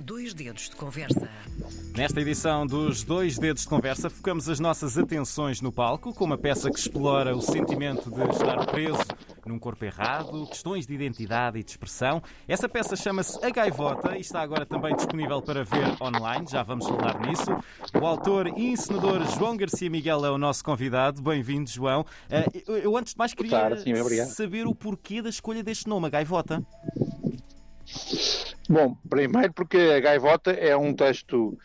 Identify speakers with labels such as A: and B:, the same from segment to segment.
A: Dois Dedos de Conversa.
B: Nesta edição dos Dois Dedos de Conversa, focamos as nossas atenções no palco, com uma peça que explora o sentimento de estar preso num corpo errado, questões de identidade e de expressão. Essa peça chama-se A Gaivota e está agora também disponível para ver online, já vamos falar nisso. O autor e encenador João Garcia Miguel é o nosso convidado. Bem-vindo, João. Eu antes de mais queria saber o porquê da escolha deste nome, A Gaivota.
C: Bom, primeiro porque A Gaivota é um texto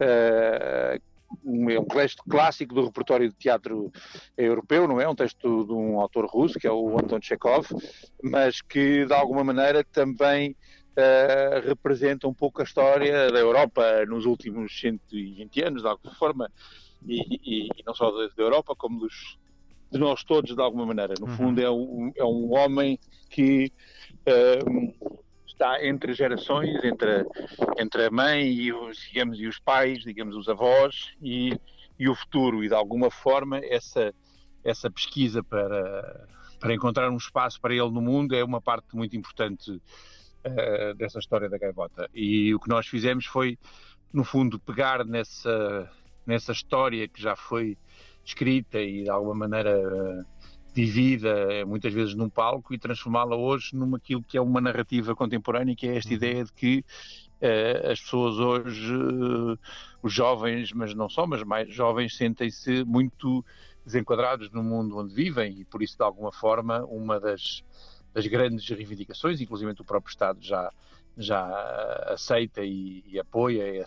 C: clássico do repertório de teatro europeu, não é? Um texto de um autor russo, que é o Anton Chekhov, mas que de alguma maneira também representa um pouco a história da Europa nos últimos 120 anos, de alguma forma, e não só da Europa, como de nós todos, de alguma maneira. No fundo é um homem que está entre gerações, entre a mãe e os pais, digamos, os avós e o futuro, e de alguma forma essa pesquisa para encontrar um espaço para ele no mundo é uma parte muito importante dessa história da Gaivota. E o que nós fizemos foi, no fundo, pegar nessa história que já foi escrita e de alguma maneira vivida muitas vezes num palco e transformá-la hoje aquilo que é uma narrativa contemporânea, que é esta ideia de que as pessoas hoje, os jovens, mas não só, mas mais jovens, sentem-se muito desenquadrados no mundo onde vivem, e por isso, de alguma forma, uma das grandes reivindicações, inclusive o próprio Estado já aceita e apoia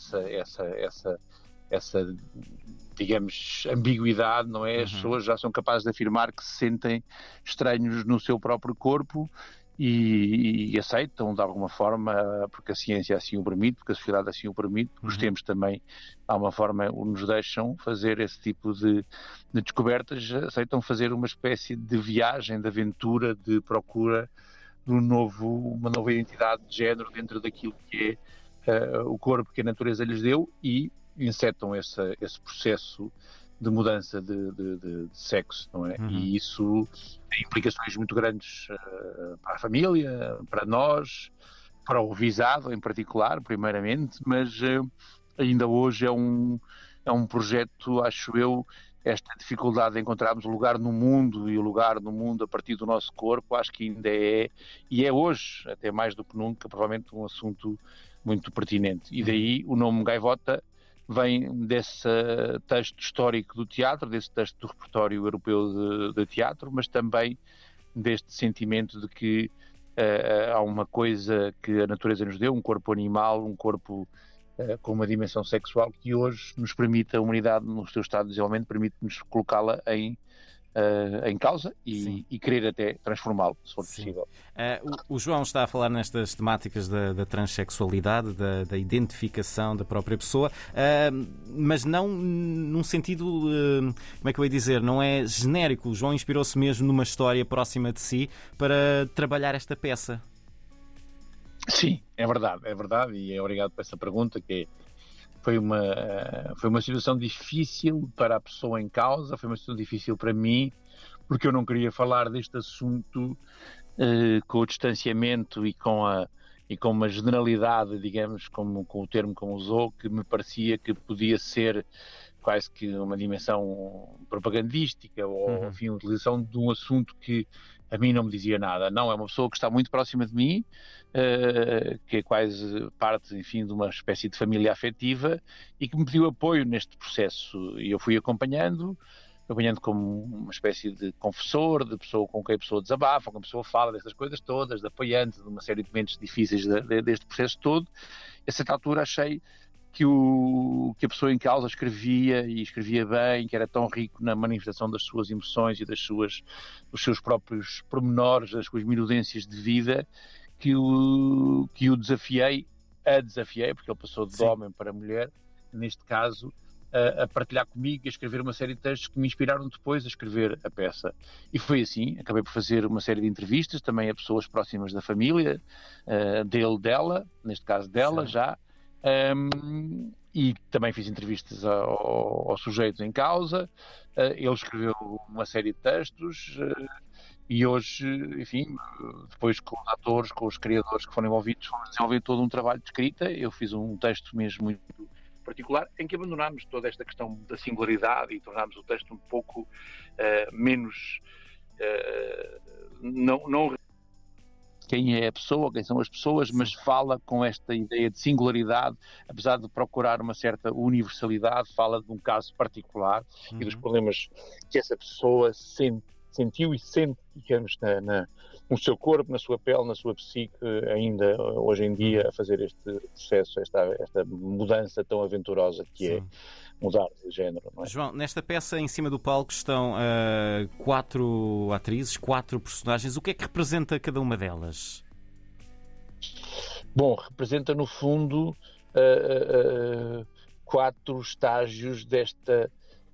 C: essa digamos, ambiguidade, não é? As pessoas já são capazes de afirmar que se sentem estranhos no seu próprio corpo e aceitam de alguma forma, porque a ciência assim o permite, porque a sociedade assim o permite, porque os tempos também, de alguma forma, nos deixam fazer esse tipo de descobertas, aceitam fazer uma espécie de viagem, de aventura, de procura de uma nova identidade de género dentro daquilo que é o corpo que a natureza lhes deu, e insetam esse processo de mudança de sexo, não é? E isso tem implicações muito grandes para a família, para nós, para o visado em particular, primeiramente, mas ainda hoje é um projeto, acho eu, esta dificuldade de encontrarmos o lugar no mundo, e o lugar no mundo a partir do nosso corpo, acho que ainda e é hoje, até mais do que nunca, provavelmente um assunto muito pertinente. E daí o nome Gaivota vem desse texto histórico do teatro, desse texto do repertório europeu de teatro, mas também deste sentimento de que há uma coisa que a natureza nos deu, um corpo animal, um corpo com uma dimensão sexual, que hoje nos permite, a humanidade no seu estado de desenvolvimento, permite-nos colocá-la em causa e querer até transformá-lo, se for possível.
B: O João está a falar nestas temáticas da transexualidade, da identificação da própria pessoa, mas não num sentido, como é que eu ia dizer, não é genérico. O João inspirou-se mesmo numa história próxima de si para trabalhar esta peça.
C: Sim, é verdade, e obrigado por essa pergunta, que foi uma situação difícil para a pessoa em causa, foi uma situação difícil para mim, porque eu não queria falar deste assunto com o distanciamento e com uma generalidade, digamos, com o termo que usou, que me parecia que podia ser quase que uma dimensão propagandística, ou enfim, a utilização de um assunto que a mim não me dizia nada. Não, é uma pessoa que está muito próxima de mim, que é quase parte, enfim, de uma espécie de família afetiva, e que me pediu apoio neste processo, e eu fui acompanhando como uma espécie de confessor, de pessoa com quem a pessoa desabafa, com quem a pessoa fala destas coisas todas, de apoiante de uma série de momentos difíceis deste processo todo. A certa altura achei que a pessoa em causa escrevia bem, que era tão rico na manifestação das suas emoções e dos seus próprios pormenores, das suas minudências de vida, que o desafiei, porque ele passou de homem para mulher, neste caso, a partilhar comigo, a escrever uma série de textos que me inspiraram depois a escrever a peça. E foi assim, acabei por fazer uma série de entrevistas, também a pessoas próximas da família, dela, neste caso dela, já, e também fiz entrevistas ao sujeito em causa. Ele escreveu uma série de textos, E hoje, enfim, depois com os atores, com os criadores que foram envolvidos, fomos desenvolver todo um trabalho de escrita. Eu fiz um texto mesmo muito particular, em que abandonámos toda esta questão da singularidade e tornámos o texto um pouco menos... não quem é a pessoa, quem são as pessoas, mas fala com esta ideia de singularidade, apesar de procurar uma certa universalidade, fala de um caso particular e dos problemas que essa pessoa sentiu e sente, digamos, no seu corpo, na sua pele, na sua psique, ainda hoje em dia, a fazer este processo, esta mudança tão aventurosa que é mudar de género. Não é?
B: João, nesta peça em cima do palco estão 4 atrizes, 4 personagens. O que é que representa cada uma delas?
C: Bom, representa no fundo 4 estágios desta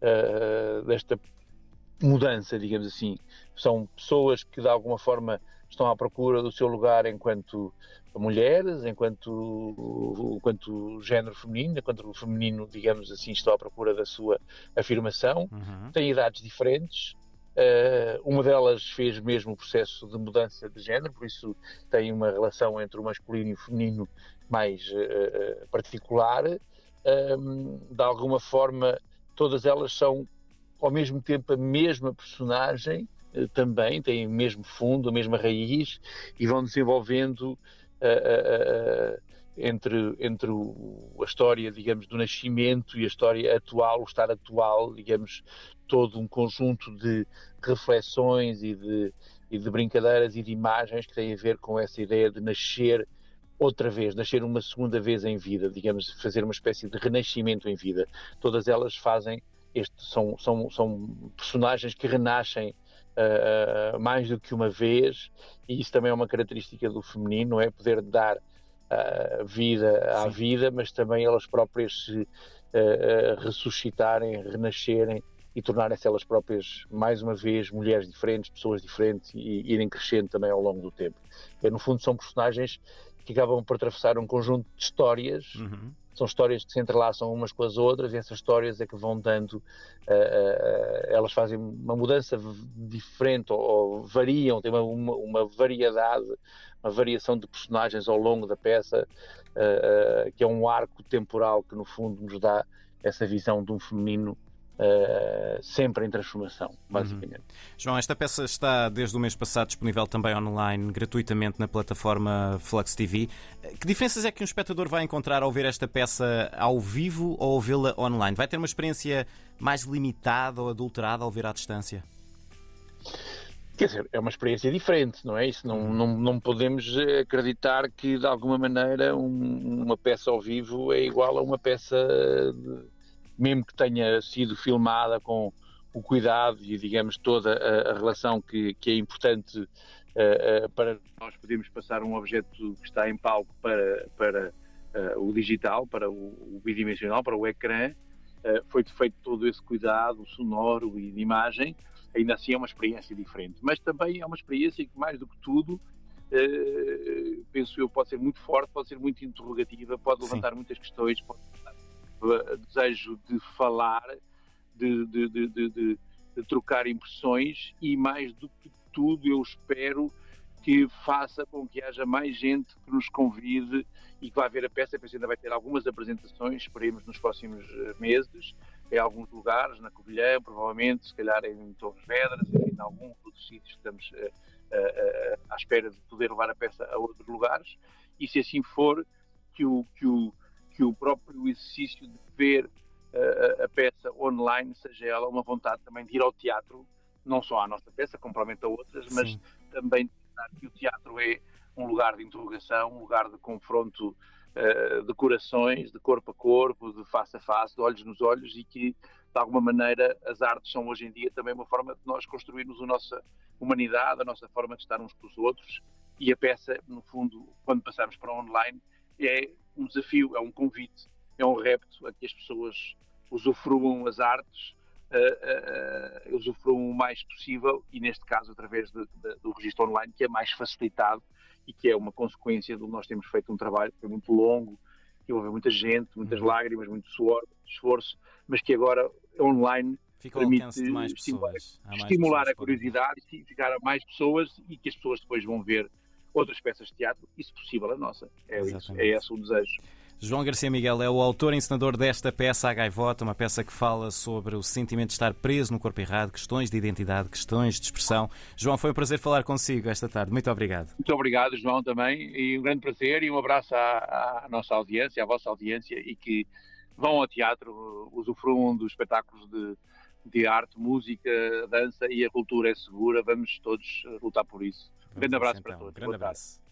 C: mudança, digamos assim. São pessoas que de alguma forma estão à procura do seu lugar enquanto mulheres, enquanto género feminino, enquanto o feminino, digamos assim, estão à procura da sua afirmação. Têm idades diferentes. Uma delas fez mesmo o processo de mudança de género, por isso tem uma relação entre o masculino e o feminino mais particular. De alguma forma, todas elas são ao mesmo tempo a mesma personagem, também têm o mesmo fundo, a mesma raiz, e vão desenvolvendo entre a história, digamos, do nascimento e a história atual, o estar atual, digamos, todo um conjunto de reflexões e de brincadeiras e de imagens que têm a ver com essa ideia de nascer outra vez, nascer uma segunda vez em vida, digamos, fazer uma espécie de renascimento em vida. Todas elas fazem são personagens que renascem mais do que uma vez, e isso também é uma característica do feminino, não é? Poder dar vida à vida, mas também elas próprias se ressuscitarem, renascerem e tornarem-se elas próprias, mais uma vez, mulheres diferentes, pessoas diferentes e irem crescendo também ao longo do tempo. E, no fundo, são personagens que acabam por atravessar um conjunto de histórias. São histórias que se entrelaçam umas com as outras, e essas histórias é que vão dando, elas fazem uma mudança diferente ou variam, tem uma variedade, uma variação de personagens ao longo da peça, que é um arco temporal que no fundo nos dá essa visão de um feminino sempre em transformação, basicamente.
B: João, esta peça está desde o mês passado disponível também online, gratuitamente na plataforma Flux TV. Que diferenças é que um espectador vai encontrar ao ver esta peça ao vivo ou ao vê-la online? Vai ter uma experiência mais limitada ou adulterada ao ver à distância?
C: Quer dizer, é uma experiência diferente, não é? Isso não podemos acreditar que de alguma maneira uma peça ao vivo é igual a uma peça mesmo que tenha sido filmada com o cuidado e, digamos, toda a relação que é importante para nós podermos passar um objeto que está em palco para o digital, para o bidimensional, para o ecrã. Foi feito todo esse cuidado sonoro e de imagem. Ainda assim é uma experiência diferente. Mas também é uma experiência que, mais do que tudo, penso eu, pode ser muito forte, pode ser muito interrogativa, pode levantar muitas questões, pode desejo de falar, de trocar impressões, e mais do que tudo eu espero que faça com que haja mais gente que nos convide e que vá ver a peça. A peça ainda vai ter algumas apresentações, esperemos nos próximos meses, em alguns lugares, na Covilhã, provavelmente, se calhar em Torres Vedras, em alguns outros sítios que estamos à espera de poder levar a peça a outros lugares, e se assim for, que o próprio exercício de ver a peça online seja ela uma vontade também de ir ao teatro, não só à nossa peça, como provavelmente a outras, mas também que o teatro é um lugar de interrogação, um lugar de confronto de corações, de corpo a corpo, de face a face, de olhos nos olhos, e que, de alguma maneira, as artes são hoje em dia também uma forma de nós construirmos a nossa humanidade, a nossa forma de estar uns com os outros, e a peça, no fundo, quando passamos para online, é um desafio, é um convite, é um repto a que as pessoas usufruam as artes, usufruam o mais possível, e neste caso através do registro online, que é mais facilitado e que é uma consequência de nós termos feito um trabalho que foi muito longo, que envolveu muita gente, muitas lágrimas, muito suor, muito esforço, mas que agora online
B: Fica ao alcance de mais pessoas.
C: Estimular a curiosidade e ficar a mais pessoas, e que as pessoas depois vão ver outras peças de teatro, e se possível a nossa. É esse o desejo.
B: João Garcia Miguel é o autor e encenador desta peça, A Gaivota, uma peça que fala sobre o sentimento de estar preso no corpo errado, questões de identidade, questões de expressão. João, foi um prazer falar consigo esta tarde. Muito obrigado.
C: Muito obrigado, João, também. E um grande prazer e um abraço à nossa audiência, à vossa audiência, e que vão ao teatro, usufruam dos espetáculos de arte, música, dança, e a cultura é segura. Vamos todos lutar por isso. Um grande abraço para todos.
B: Grande abraço.